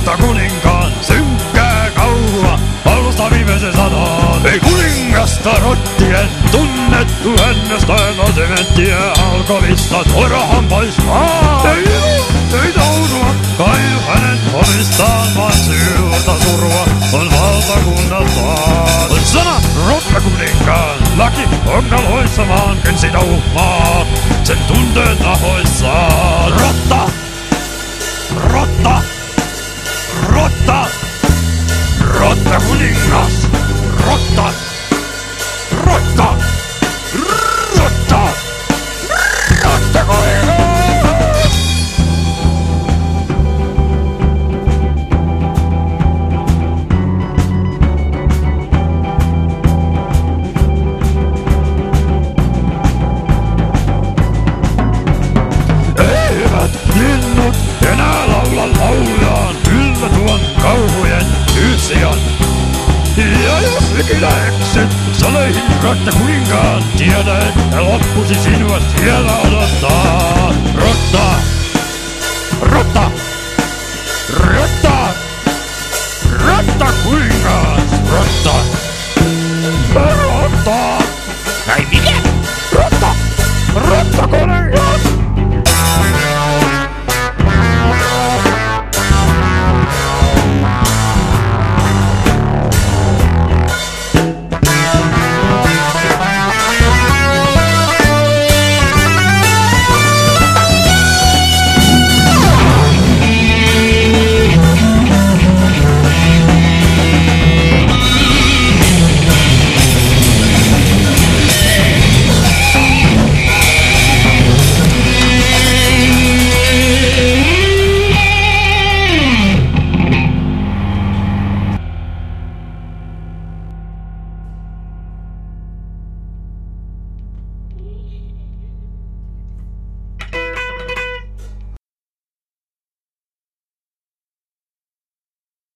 Rottakuninkaan synkkää kauhua, alusta viimeisen sataan. Ei kuningasta rottien tunnettu ennestään on sementtiä alkavista turhan pois maan. Ei tausua, kai hänen omistaan, vaan suurta surua on valtakunnaltaan. On sana Rottakuninkaan laki on kaloissa maankin sitä uhmaa, sen tunteen nahoissaan. Rotta! Rotta! Rotta! Rottakuningas! Rotta! Rotta! Rotta! Rottakuningas! Eivät linnut enää laula laulujaan, kyllä tuon kauhujen yysian. Ja jos ikinä eksyt saleihin Rottakuninkaan, tiedä, että loppusi sinua siellä odottaa. Rotta! Rotta! Rotta! Rottakuningas! Rotta! Rotta! Ai mikä? Rotta! Rottakuningas!